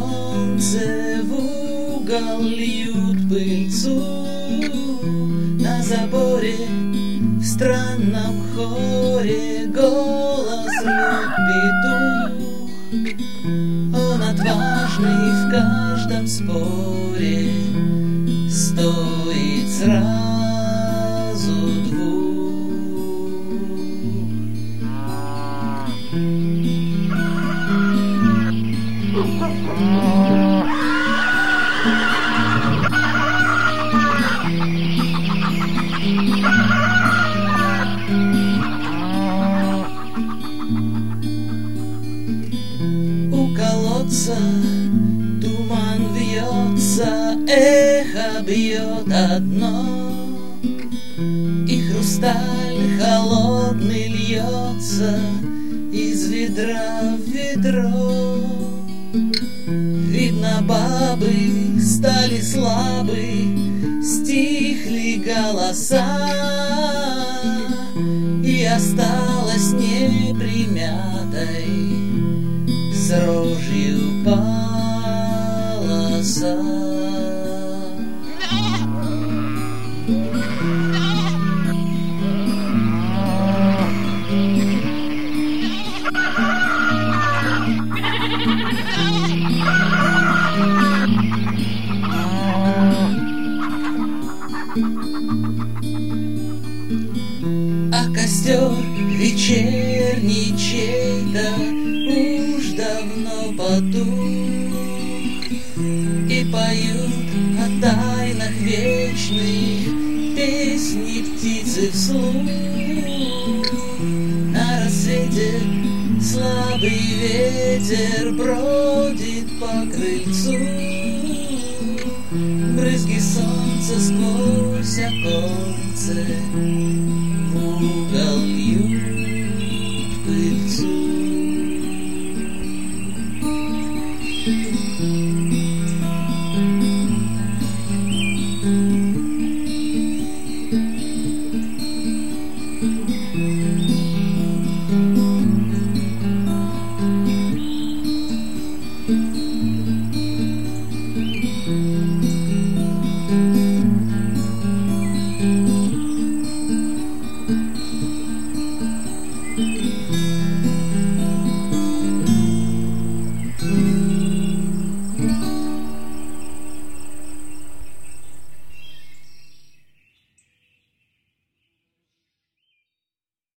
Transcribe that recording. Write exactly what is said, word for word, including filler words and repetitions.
солнце в угол льют пыльцу. На заборе в странном хоре голос рвет петух. Он отважный в каждом споре, стоит сразу двух. У колодца туман вьется, эхо бьет одно, и хрусталь холодный льется из ведра в ведро. Видно, бабы стали слабы, стихли голоса, и осталась непримятой с рожью полоса. А костер вечерний чей-то уж давно потух, и поют о тайнах вечных песни птицы вслух. На рассвете слабый ветер бродит по крыльцу, брызги солнца сквозь оконце